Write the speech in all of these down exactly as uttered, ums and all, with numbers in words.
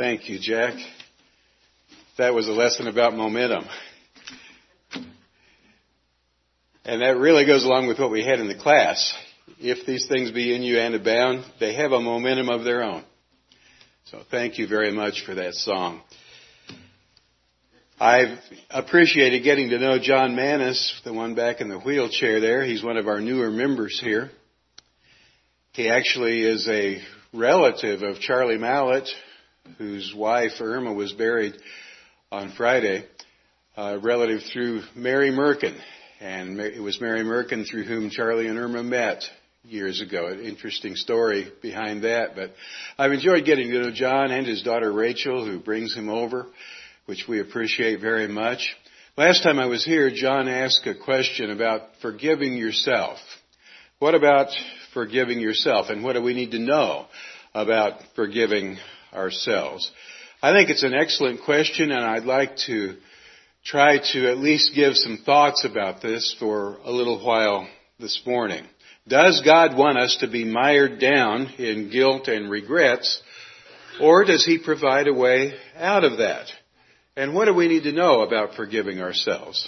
Thank you, Jack. That was a lesson about momentum. And that really goes along with what we had in the class. If these things be in you and abound, they have a momentum of their own. So thank you very much for that song. I've appreciated getting to know John Manis, the one back in the wheelchair there. He's one of our newer members here. He actually is a relative of Charlie Mallett, whose wife, Irma, was buried on Friday, a relative through Mary Merkin. And it was Mary Merkin through whom Charlie and Irma met years ago. An interesting story behind that. But I've enjoyed getting to know John and his daughter Rachel, who brings him over, which we appreciate very much. Last time I was here, John asked a question about forgiving yourself. What about forgiving yourself? And what do we need to know about forgiving ourselves? I think it's an excellent question, and I'd like to try to at least give some thoughts about this for a little while this morning. Does God want us to be mired down in guilt and regrets, or does He provide a way out of that? And what do we need to know about forgiving ourselves?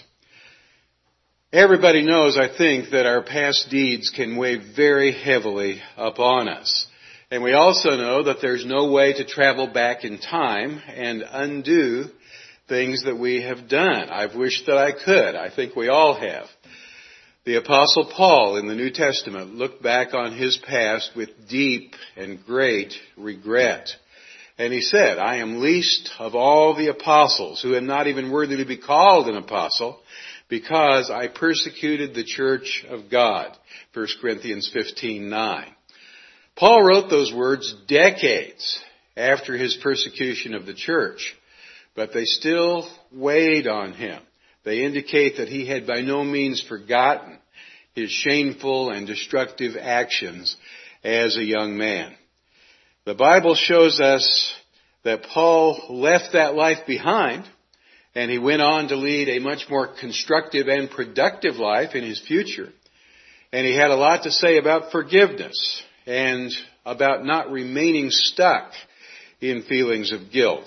Everybody knows, I think, that our past deeds can weigh very heavily upon us. And we also know that there's no way to travel back in time and undo things that we have done. I've wished that I could. I think we all have. The Apostle Paul in the New Testament looked back on his past with deep and great regret. And he said, I am least of all the apostles, who am not even worthy to be called an apostle, because I persecuted the church of God. First Corinthians fifteen nine. Paul wrote those words decades after his persecution of the church, but they still weighed on him. They indicate that he had by no means forgotten his shameful and destructive actions as a young man. The Bible shows us that Paul left that life behind, and he went on to lead a much more constructive and productive life in his future. And he had a lot to say about forgiveness and about not remaining stuck in feelings of guilt.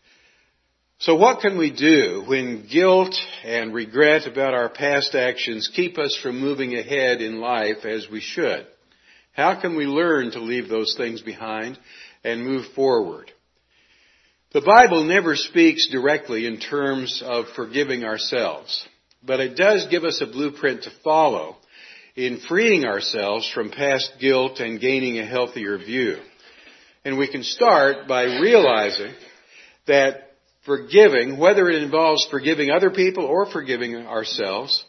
So what can we do when guilt and regret about our past actions keep us from moving ahead in life as we should? How can we learn to leave those things behind and move forward? The Bible never speaks directly in terms of forgiving ourselves, but it does give us a blueprint to follow in freeing ourselves from past guilt and gaining a healthier view. And we can start by realizing that forgiving, whether it involves forgiving other people or forgiving ourselves,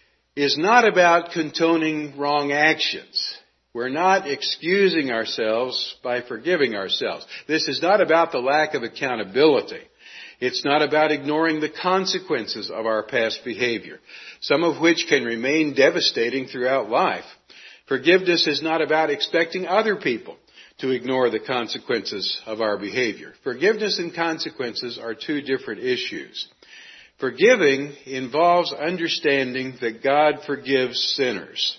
is not about condoning wrong actions. We're not excusing ourselves by forgiving ourselves. This is not about the lack of accountability. It's not about ignoring the consequences of our past behavior, some of which can remain devastating throughout life. Forgiveness is not about expecting other people to ignore the consequences of our behavior. Forgiveness and consequences are two different issues. Forgiving involves understanding that God forgives sinners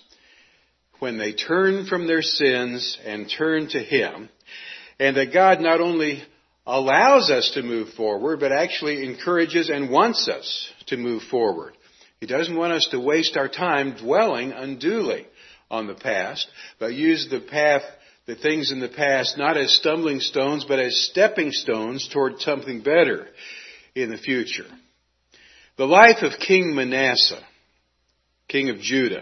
when they turn from their sins and turn to Him, and that God not only allows us to move forward, but actually encourages and wants us to move forward. He doesn't want us to waste our time dwelling unduly on the past, but use the path, the things in the past, not as stumbling stones, but as stepping stones toward something better in the future. The life of King Manasseh, king of Judah,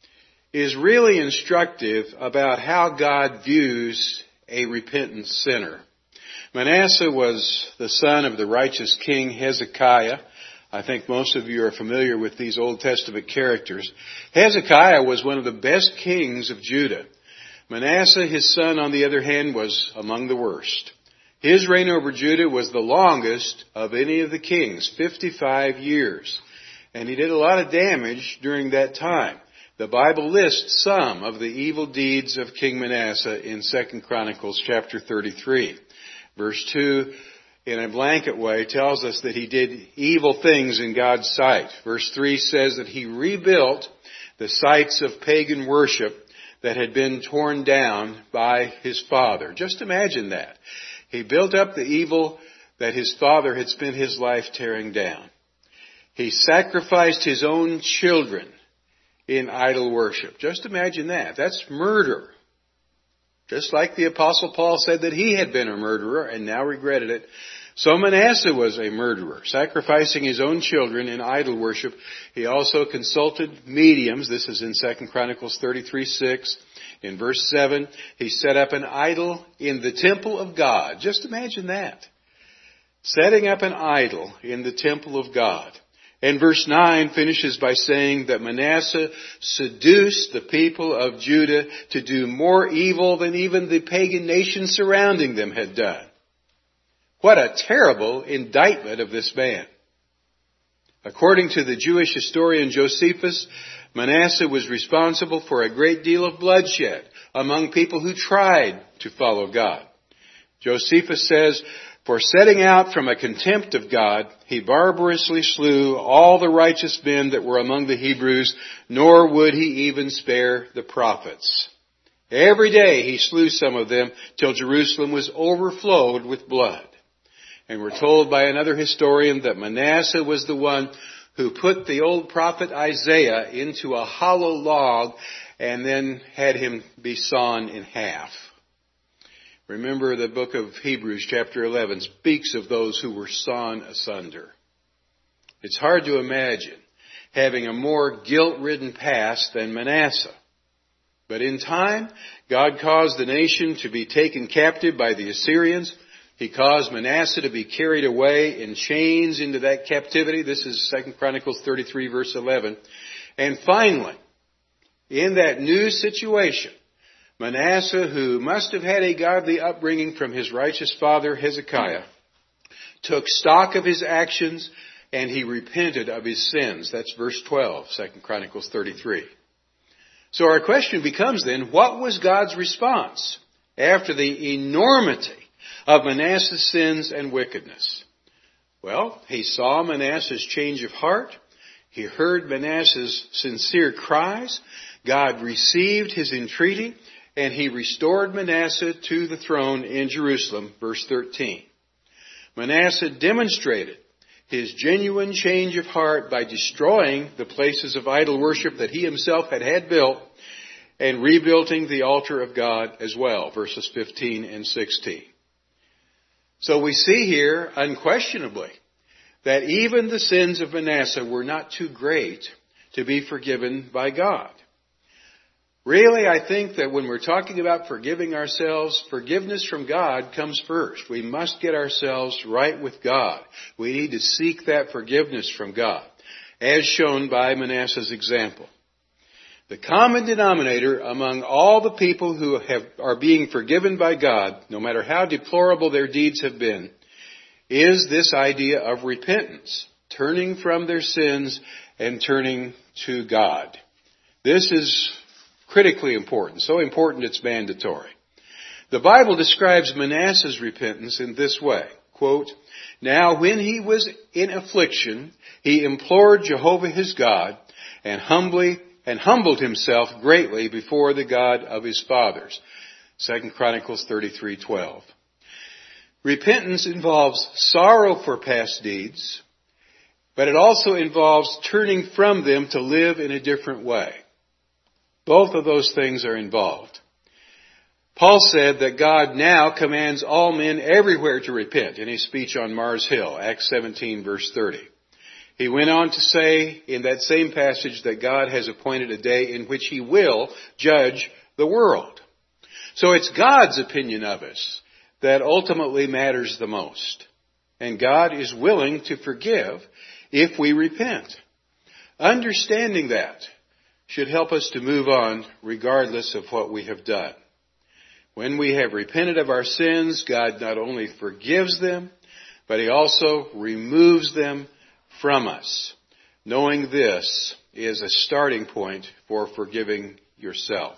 is really instructive about how God views a repentant sinner. Manasseh was the son of the righteous king Hezekiah. I think most of you are familiar with these Old Testament characters. Hezekiah was one of the best kings of Judah. Manasseh, his son, on the other hand, was among the worst. His reign over Judah was the longest of any of the kings, fifty-five years. And he did a lot of damage during that time. The Bible lists some of the evil deeds of King Manasseh in Second Chronicles chapter thirty-three. Verse two, in a blanket way, tells us that he did evil things in God's sight. Verse three says that he rebuilt the sites of pagan worship that had been torn down by his father. Just imagine that. He built up the evil that his father had spent his life tearing down. He sacrificed his own children in idol worship. Just imagine that. That's murder. Just like the Apostle Paul said that he had been a murderer and now regretted it. So Manasseh was a murderer, sacrificing his own children in idol worship. He also consulted mediums. This is in Second Chronicles thirty-three six. In verse seven, he set up an idol in the temple of God. Just imagine that. Setting up an idol in the temple of God. And verse nine finishes by saying that Manasseh seduced the people of Judah to do more evil than even the pagan nations surrounding them had done. What a terrible indictment of this man. According to the Jewish historian Josephus, Manasseh was responsible for a great deal of bloodshed among people who tried to follow God. Josephus says, for setting out from a contempt of God, he barbarously slew all the righteous men that were among the Hebrews, nor would he even spare the prophets. Every day he slew some of them till Jerusalem was overflowed with blood. And we're told by another historian that Manasseh was the one who put the old prophet Isaiah into a hollow log and then had him be sawn in half. Remember, the book of Hebrews chapter eleven speaks of those who were sawn asunder. It's hard to imagine having a more guilt-ridden past than Manasseh. But in time, God caused the nation to be taken captive by the Assyrians. He caused Manasseh to be carried away in chains into that captivity. This is Second Chronicles thirty-three verse eleven. And finally, in that new situation, Manasseh, who must have had a godly upbringing from his righteous father Hezekiah, took stock of his actions and he repented of his sins. That's verse twelve, Second Chronicles thirty-three. So our question becomes then, what was God's response after the enormity of Manasseh's sins and wickedness? Well, he saw Manasseh's change of heart. He heard Manasseh's sincere cries. God received his entreaty, and he restored Manasseh to the throne in Jerusalem, verse thirteen. Manasseh demonstrated his genuine change of heart by destroying the places of idol worship that he himself had had built and rebuilding the altar of God as well, verses fifteen and sixteen. So we see here, unquestionably, that even the sins of Manasseh were not too great to be forgiven by God. Really, I think that when we're talking about forgiving ourselves, forgiveness from God comes first. We must get ourselves right with God. We need to seek that forgiveness from God, as shown by Manasseh's example. The common denominator among all the people who have, are being forgiven by God, no matter how deplorable their deeds have been, is this idea of repentance, turning from their sins and turning to God. This is critically important, so important it's mandatory. The Bible describes Manasseh's repentance in this way, quote, now when he was in affliction, he implored Jehovah his God and humbly and humbled himself greatly before the God of his fathers. Second Chronicles thirty-three twelve. Repentance involves sorrow for past deeds, but it also involves turning from them to live in a different way. Both of those things are involved. Paul said that God now commands all men everywhere to repent in his speech on Mars Hill, Acts seventeen verse thirty. He went on to say in that same passage that God has appointed a day in which he will judge the world. So it's God's opinion of us that ultimately matters the most. And God is willing to forgive if we repent. Understanding that should help us to move on regardless of what we have done. When we have repented of our sins, God not only forgives them, but he also removes them from us. Knowing this is a starting point for forgiving yourself.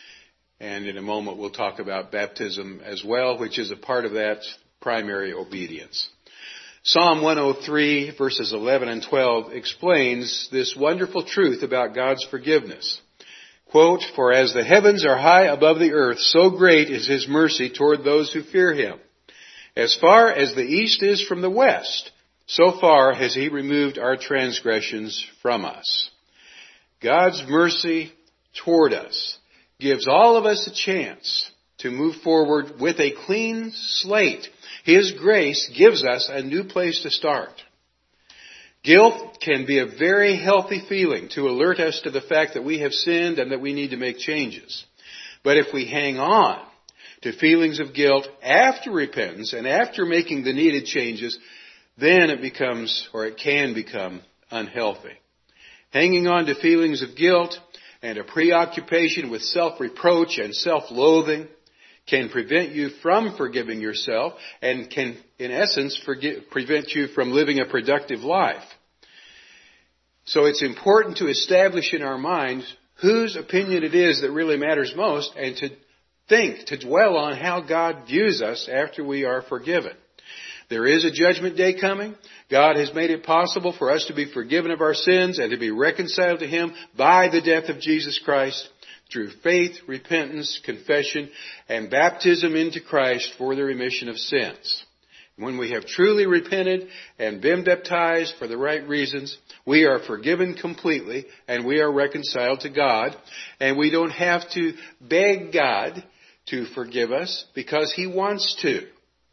And in a moment we'll talk about baptism as well, which is a part of that primary obedience. Psalm one oh three verses eleven and twelve explains this wonderful truth about God's forgiveness. Quote, for as the heavens are high above the earth, so great is his mercy toward those who fear him. As far as the east is from the west, so far has He removed our transgressions from us. God's mercy toward us gives all of us a chance to move forward with a clean slate. His grace gives us a new place to start. Guilt can be a very healthy feeling to alert us to the fact that we have sinned and that we need to make changes. But if we hang on to feelings of guilt after repentance and after making the needed changes, then it becomes, or it can become, unhealthy. Hanging on to feelings of guilt and a preoccupation with self-reproach and self-loathing can prevent you from forgiving yourself and can, in essence, forgive, prevent you from living a productive life. So it's important to establish in our mind whose opinion it is that really matters most and to think, to dwell on how God views us after we are forgiven. There is a judgment day coming. God has made it possible for us to be forgiven of our sins and to be reconciled to Him by the death of Jesus Christ through faith, repentance, confession, and baptism into Christ for the remission of sins. When we have truly repented and been baptized for the right reasons, we are forgiven completely and we are reconciled to God. And we don't have to beg God to forgive us because He wants to.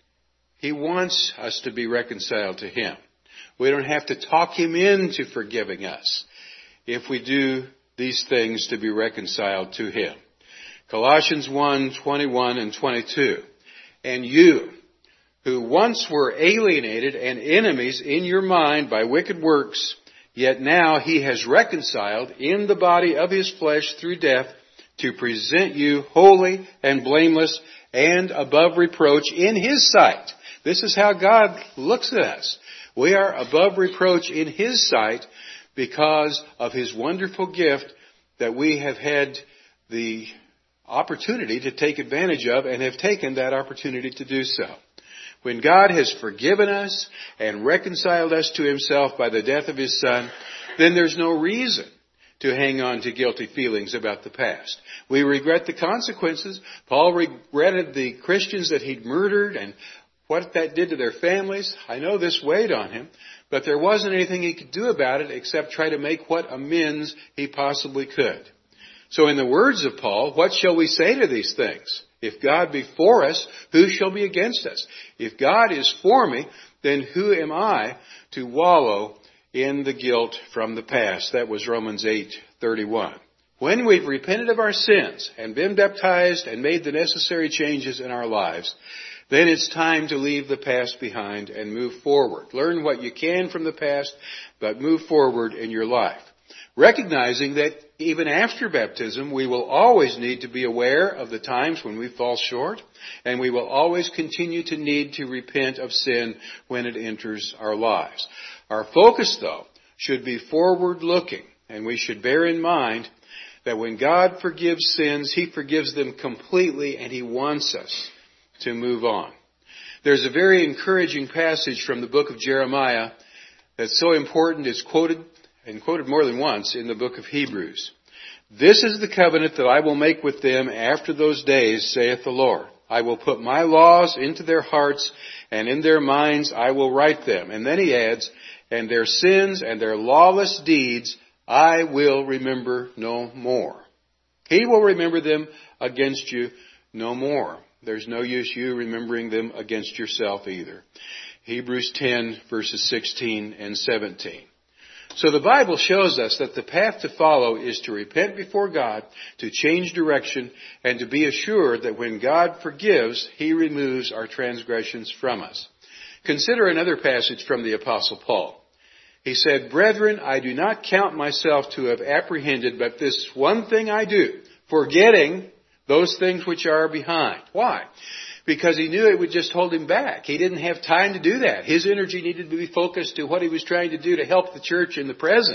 He wants us to be reconciled to Him. We don't have to talk Him into forgiving us if we do these things to be reconciled to Him. Colossians one, twenty-one and twenty-two. And you, who once were alienated and enemies in your mind by wicked works, yet now He has reconciled in the body of His flesh through death to present you holy and blameless and above reproach in His sight. This is how God looks at us. We are above reproach in His sight because of His wonderful gift that we have had the opportunity to take advantage of and have taken that opportunity to do so. When God has forgiven us and reconciled us to Himself by the death of His Son, then there's no reason to hang on to guilty feelings about the past. We regret the consequences. Paul regretted the Christians that he'd murdered and what that did to their families. I know this weighed on him, but there wasn't anything he could do about it except try to make what amends he possibly could. So in the words of Paul, what shall we say to these things? If God be for us, who shall be against us? If God is for me, then who am I to wallow in the guilt from the past? That was Romans eight thirty-one. When we've repented of our sins and been baptized and made the necessary changes in our lives, then it's time to leave the past behind and move forward. Learn what you can from the past, but move forward in your life. Recognizing that even after baptism, we will always need to be aware of the times when we fall short, and we will always continue to need to repent of sin when it enters our lives. Our focus, though, should be forward-looking, and we should bear in mind that when God forgives sins, He forgives them completely, and He wants us to move on. There's a very encouraging passage from the book of Jeremiah that's so important it's quoted and quoted more than once in the book of Hebrews. This is the covenant that I will make with them after those days, saith the Lord. I will put my laws into their hearts, and in their minds I will write them. And then he adds, and their sins and their lawless deeds I will remember no more. He will remember them against you no more. There's no use you remembering them against yourself either. Hebrews ten, verses sixteen and seventeen. So the Bible shows us that the path to follow is to repent before God, to change direction, and to be assured that when God forgives, He removes our transgressions from us. Consider another passage from the Apostle Paul. He said, Brethren, I do not count myself to have apprehended, but this one thing I do, forgetting those things which are behind. Why? Because he knew it would just hold him back. He didn't have time to do that. His energy needed to be focused to what he was trying to do to help the church in the present.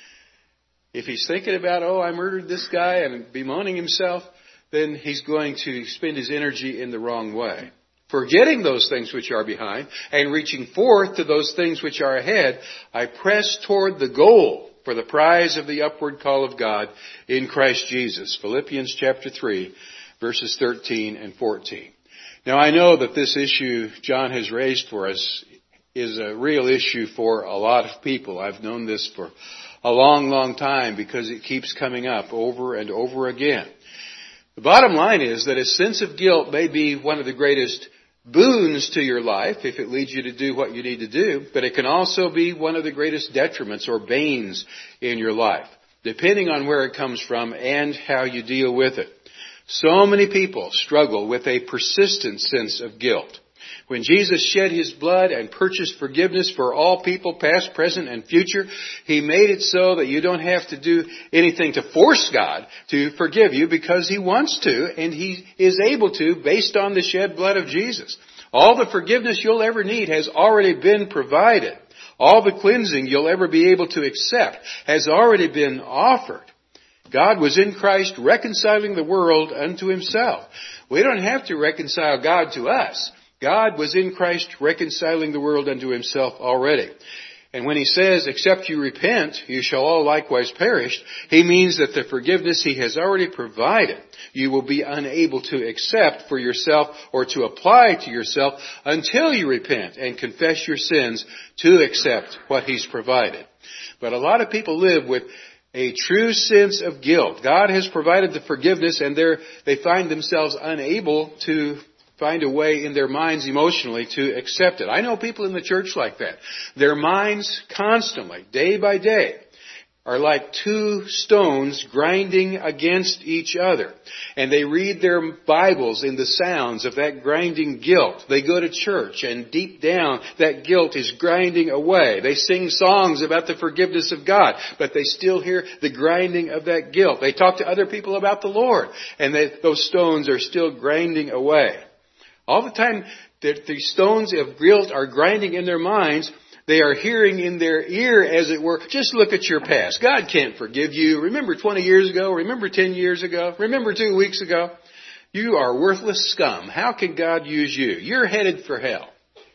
If he's thinking about, oh, I murdered this guy and bemoaning himself, then he's going to spend his energy in the wrong way. Forgetting those things which are behind and reaching forth to those things which are ahead, I press toward the goal for the prize of the upward call of God in Christ Jesus. Philippians chapter three, verses thirteen and fourteen. Now, I know that this issue John has raised for us is a real issue for a lot of people. I've known this for a long, long time because it keeps coming up over and over again. The bottom line is that a sense of guilt may be one of the greatest boons to your life if it leads you to do what you need to do, but it can also be one of the greatest detriments or banes in your life, depending on where it comes from and how you deal with it. So many people struggle with a persistent sense of guilt. When Jesus shed His blood and purchased forgiveness for all people, past, present, and future, He made it so that you don't have to do anything to force God to forgive you because He wants to, and He is able to based on the shed blood of Jesus. All the forgiveness you'll ever need has already been provided. All the cleansing you'll ever be able to accept has already been offered. God was in Christ reconciling the world unto Himself. We don't have to reconcile God to us. God was in Christ reconciling the world unto Himself already. And when He says, except you repent, you shall all likewise perish, He means that the forgiveness He has already provided, you will be unable to accept for yourself or to apply to yourself until you repent and confess your sins to accept what He's provided. But a lot of people live with a true sense of guilt. God has provided the forgiveness and they find themselves unable to find a way in their minds emotionally to accept it. I know people in the church like that. Their minds constantly, day by day, are like two stones grinding against each other. And they read their Bibles in the sounds of that grinding guilt. They go to church and deep down that guilt is grinding away. They sing songs about the forgiveness of God, but they still hear the grinding of that guilt. They talk to other people about the Lord, and they, those stones are still grinding away. All the time that the stones of guilt are grinding in their minds, they are hearing in their ear, as it were, just look at your past. God can't forgive you. Remember twenty years ago? Remember ten years ago? Remember two weeks ago? You are worthless scum. How can God use you? You're headed for hell.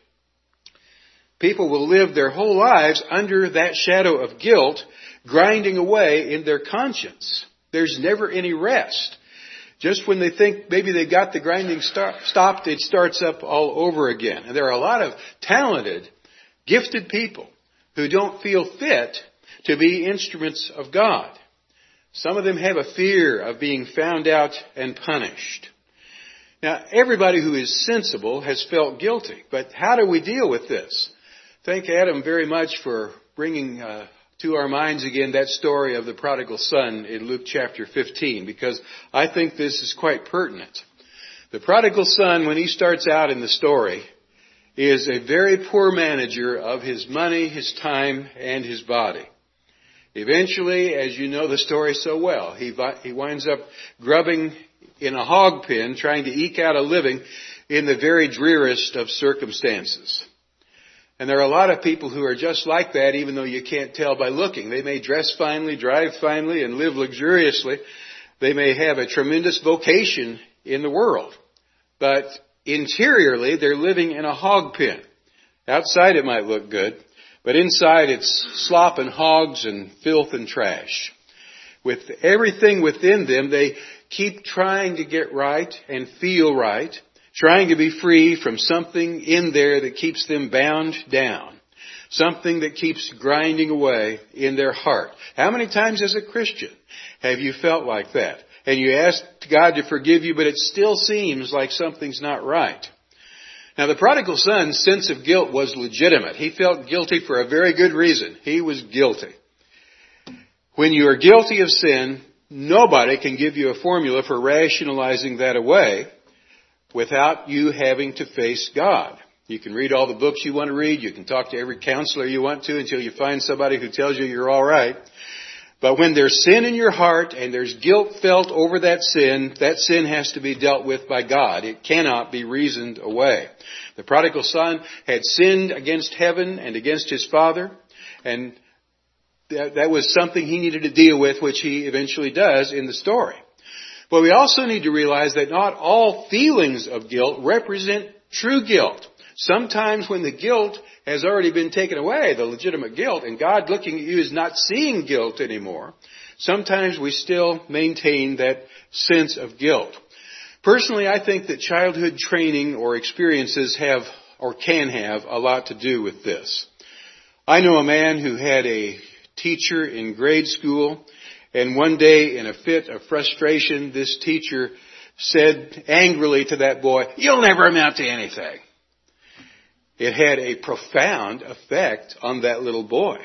People will live their whole lives under that shadow of guilt, grinding away in their conscience. There's never any rest. Just when they think maybe they got the grinding stopped, it starts up all over again. And there are a lot of talented, gifted people who don't feel fit to be instruments of God. Some of them have a fear of being found out and punished. Now, everybody who is sensible has felt guilty, but how do we deal with this? Thank Adam very much for bringing uh, to our minds again that story of the prodigal son in Luke chapter fifteen, because I think this is quite pertinent. The prodigal son, when he starts out in the story, is a very poor manager of his money, his time, and his body. Eventually, as you know the story so well, he he winds up grubbing in a hog pen, trying to eke out a living in the very dreariest of circumstances. And there are a lot of people who are just like that, even though you can't tell by looking. They may dress finely, drive finely, and live luxuriously. They may have a tremendous vocation in the world. But interiorly, they're living in a hog pen. Outside it might look good, but inside it's slop and hogs and filth and trash. With everything within them, they keep trying to get right and feel right, trying to be free from something in there that keeps them bound down, something that keeps grinding away in their heart. How many times as a Christian have you felt like that? And you ask God to forgive you, but it still seems like something's not right. Now, the prodigal son's sense of guilt was legitimate. He felt guilty for a very good reason. He was guilty. When you are guilty of sin, nobody can give you a formula for rationalizing that away without you having to face God. You can read all the books you want to read. You can talk to every counselor you want to until you find somebody who tells you you're all right. But when there's sin in your heart and there's guilt felt over that sin, that sin has to be dealt with by God. It cannot be reasoned away. The prodigal son had sinned against heaven and against his father, and that, that was something he needed to deal with, which he eventually does in the story. But we also need to realize that not all feelings of guilt represent true guilt. Sometimes when the guilt has already been taken away, the legitimate guilt, and God looking at you is not seeing guilt anymore, sometimes we still maintain that sense of guilt. Personally, I think that childhood training or experiences have or can have a lot to do with this. I know a man who had a teacher in grade school, and one day in a fit of frustration, this teacher said angrily to that boy, "You'll never amount to anything." It had a profound effect on that little boy.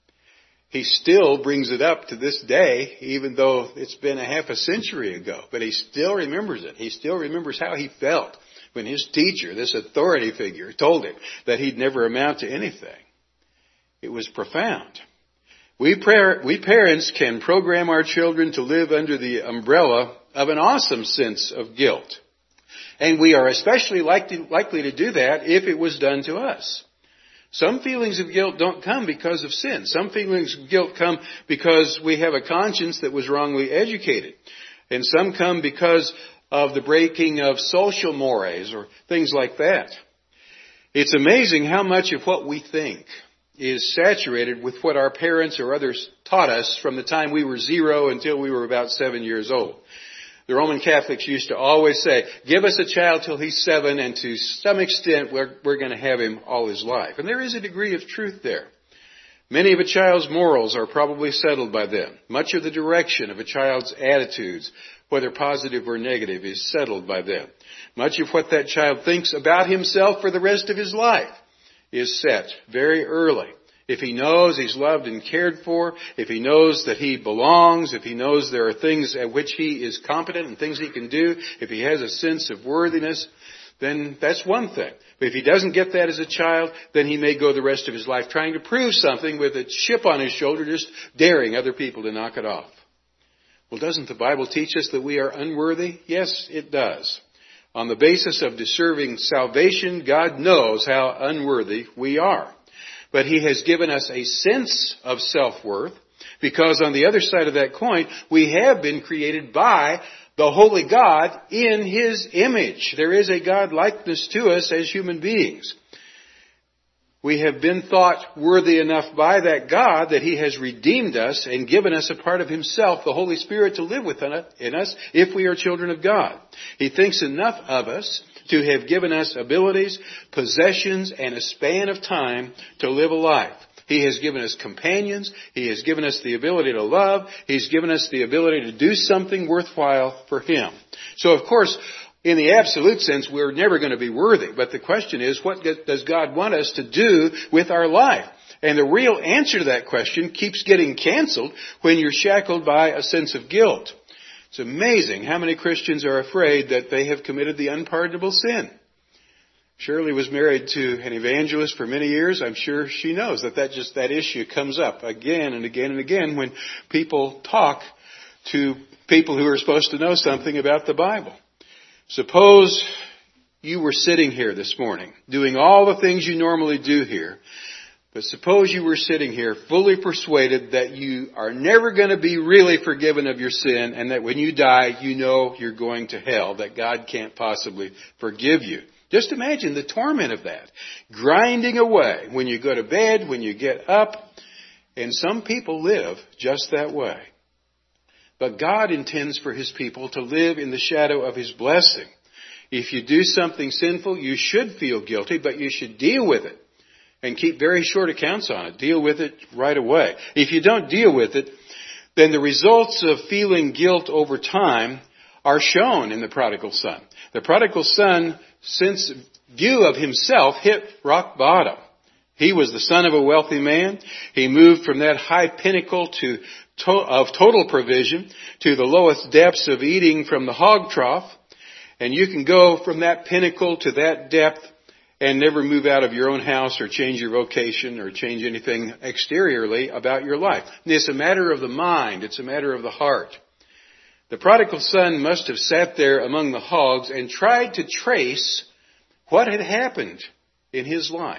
He still brings it up to this day, even though it's been a half a century ago. But he still remembers it. He still remembers how he felt when his teacher, this authority figure, told him that he'd never amount to anything. It was profound. We, par- we parents can program our children to live under the umbrella of an awesome sense of guilt. And we are especially likely, likely to do that if it was done to us. Some feelings of guilt don't come because of sin. Some feelings of guilt come because we have a conscience that was wrongly educated. And some come because of the breaking of social mores or things like that. It's amazing how much of what we think is saturated with what our parents or others taught us from the time we were zero until we were about seven years old. The Roman Catholics used to always say, give us a child till he's seven, and to some extent we're, we're going to have him all his life. And there is a degree of truth there. Many of a child's morals are probably settled by then. Much of the direction of a child's attitudes, whether positive or negative, is settled by then. Much of what that child thinks about himself for the rest of his life is set very early. If he knows he's loved and cared for, if he knows that he belongs, if he knows there are things at which he is competent and things he can do, if he has a sense of worthiness, then that's one thing. But if he doesn't get that as a child, then he may go the rest of his life trying to prove something with a chip on his shoulder, just daring other people to knock it off. Well, doesn't the Bible teach us that we are unworthy? Yes, it does. On the basis of deserving salvation, God knows how unworthy we are. But He has given us a sense of self-worth because on the other side of that coin, we have been created by the Holy God in His image. There is a God likeness to us as human beings. We have been thought worthy enough by that God that He has redeemed us and given us a part of Himself, the Holy Spirit, to live within us if we are children of God. He thinks enough of us to have given us abilities, possessions, and a span of time to live a life. He has given us companions. He has given us the ability to love. He's given us the ability to do something worthwhile for Him. So, of course, in the absolute sense, we're never going to be worthy. But the question is, what does God want us to do with our life? And the real answer to that question keeps getting canceled when you're shackled by a sense of guilt. It's amazing how many Christians are afraid that they have committed the unpardonable sin. Shirley was married to an evangelist for many years. I'm sure she knows that that just that issue comes up again and again and again when people talk to people who are supposed to know something about the Bible. Suppose you were sitting here this morning doing all the things you normally do here. But suppose you were sitting here fully persuaded that you are never going to be really forgiven of your sin and that when you die, you know you're going to hell, that God can't possibly forgive you. Just imagine the torment of that. Grinding away when you go to bed, when you get up. And some people live just that way. But God intends for His people to live in the shadow of His blessing. If you do something sinful, you should feel guilty, but you should deal with it. And keep very short accounts on it. Deal with it right away. If you don't deal with it, then the results of feeling guilt over time are shown in the prodigal son. The prodigal son, since view of himself, hit rock bottom. He was the son of a wealthy man. He moved from that high pinnacle to, to of total provision to the lowest depths of eating from the hog trough. And you can go from that pinnacle to that depth and never move out of your own house or change your vocation or change anything exteriorly about your life. It's a matter of the mind. It's a matter of the heart. The prodigal son must have sat there among the hogs and tried to trace what had happened in his life.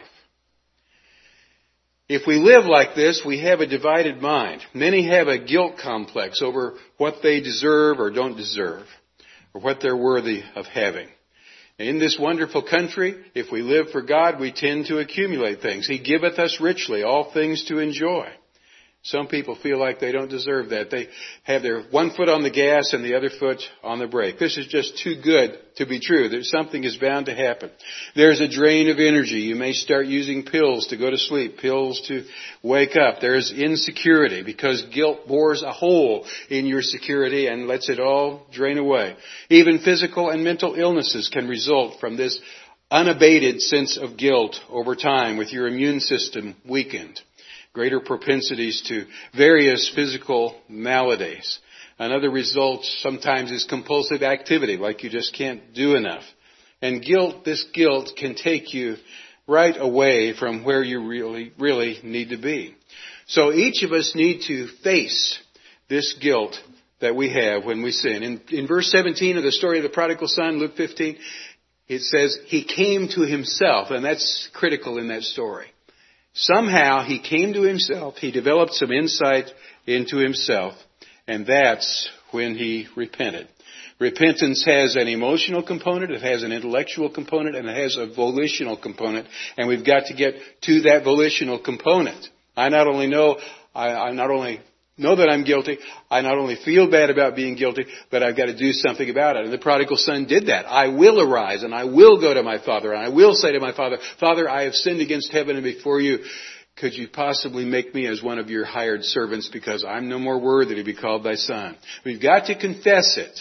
If we live like this, we have a divided mind. Many have a guilt complex over what they deserve or don't deserve, or what they're worthy of having. In this wonderful country, if we live for God, we tend to accumulate things. He giveth us richly all things to enjoy. Some people feel like they don't deserve that. They have their one foot on the gas and the other foot on the brake. This is just too good to be true. There's something is bound to happen. There's a drain of energy. You may start using pills to go to sleep, pills to wake up. There's insecurity because guilt bores a hole in your security and lets it all drain away. Even physical and mental illnesses can result from this unabated sense of guilt over time with your immune system weakened. Greater propensities to various physical maladies. Another result sometimes is compulsive activity, like you just can't do enough. And guilt, this guilt can take you right away from where you really, really need to be. So each of us need to face this guilt that we have when we sin. In, in verse seventeen of the story of the prodigal son, Luke fifteen, it says, he came to himself, and that's critical in that story. Somehow he came to himself, he developed some insight into himself, and that's when he repented. Repentance has an emotional component, it has an intellectual component, and it has a volitional component, and we've got to get to that volitional component. I not only know, I, I not only know that I'm guilty, I not only feel bad about being guilty, but I've got to do something about it. And the prodigal son did that. I will arise and I will go to my father and I will say to my father, Father, I have sinned against heaven and before you. Could you possibly make me as one of your hired servants because I'm no more worthy to be called thy son? We've got to confess it.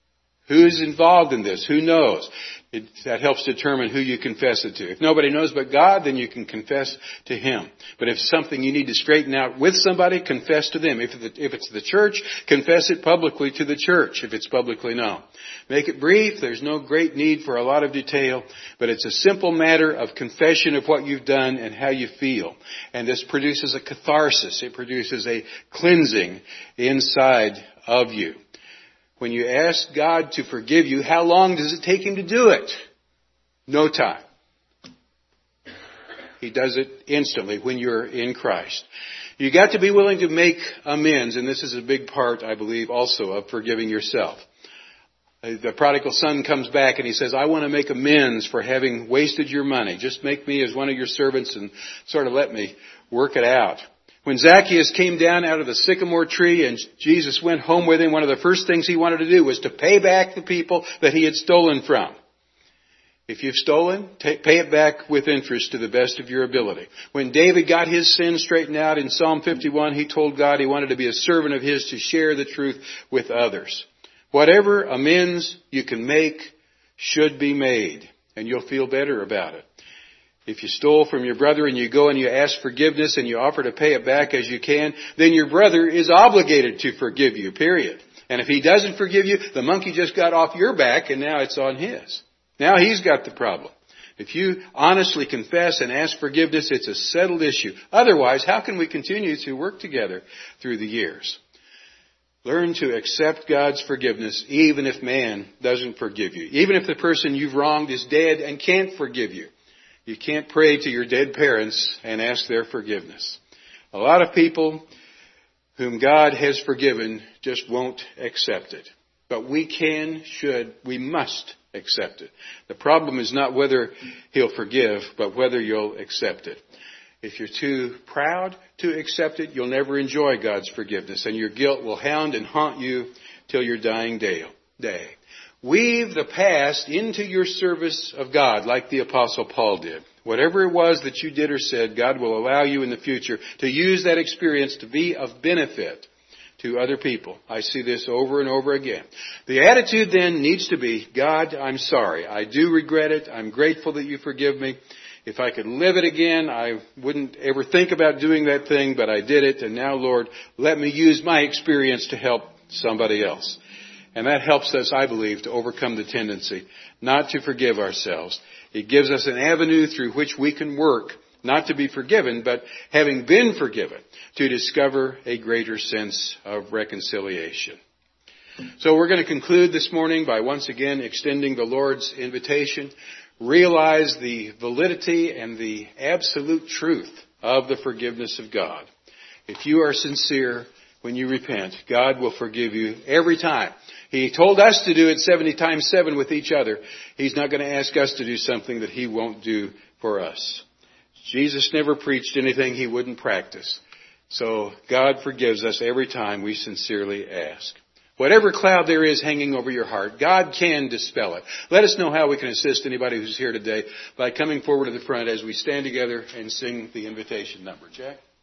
Who's involved in this? Who knows? It, that helps determine who you confess it to. If nobody knows but God, then you can confess to Him. But if it's something you need to straighten out with somebody, confess to them. If, the, if it's the church, confess it publicly to the church, if it's publicly known. Make it brief. There's no great need for a lot of detail, but it's a simple matter of confession of what you've done and how you feel. And this produces a catharsis. It produces a cleansing inside of you. When you ask God to forgive you, how long does it take Him to do it? No time. He does it instantly when you're in Christ. You got to be willing to make amends, and this is a big part, I believe, also of forgiving yourself. The prodigal son comes back and he says, I want to make amends for having wasted your money. Just make me as one of your servants and sort of let me work it out. When Zacchaeus came down out of the sycamore tree and Jesus went home with him, one of the first things he wanted to do was to pay back the people that he had stolen from. If you've stolen, pay it back with interest to the best of your ability. When David got his sin straightened out in Psalm fifty-one, he told God he wanted to be a servant of His to share the truth with others. Whatever amends you can make should be made, and you'll feel better about it. If you stole from your brother and you go and you ask forgiveness and you offer to pay it back as you can, then your brother is obligated to forgive you, period. And if he doesn't forgive you, the monkey just got off your back and now it's on his. Now he's got the problem. If you honestly confess and ask forgiveness, it's a settled issue. Otherwise, how can we continue to work together through the years? Learn to accept God's forgiveness even if man doesn't forgive you. Even if the person you've wronged is dead and can't forgive you. You can't pray to your dead parents and ask their forgiveness. A lot of people whom God has forgiven just won't accept it. But we can, should, we must accept it. The problem is not whether He'll forgive, but whether you'll accept it. If you're too proud to accept it, you'll never enjoy God's forgiveness, and your guilt will hound and haunt you till your dying day. Weave the past into your service of God like the Apostle Paul did. Whatever it was that you did or said, God will allow you in the future to use that experience to be of benefit to other people. I see this over and over again. The attitude then needs to be, God, I'm sorry. I do regret it. I'm grateful that you forgive me. If I could live it again, I wouldn't ever think about doing that thing, but I did it. And now, Lord, let me use my experience to help somebody else. And that helps us, I believe, to overcome the tendency not to forgive ourselves. It gives us an avenue through which we can work, not to be forgiven, but having been forgiven, to discover a greater sense of reconciliation. So we're going to conclude this morning by once again extending the Lord's invitation. Realize the validity and the absolute truth of the forgiveness of God. If you are sincere when you repent, God will forgive you every time. He told us to do it seventy times seven with each other. He's not going to ask us to do something that He won't do for us. Jesus never preached anything He wouldn't practice. So God forgives us every time we sincerely ask. Whatever cloud there is hanging over your heart, God can dispel it. Let us know how we can assist anybody who's here today by coming forward to the front as we stand together and sing the invitation number. Jack?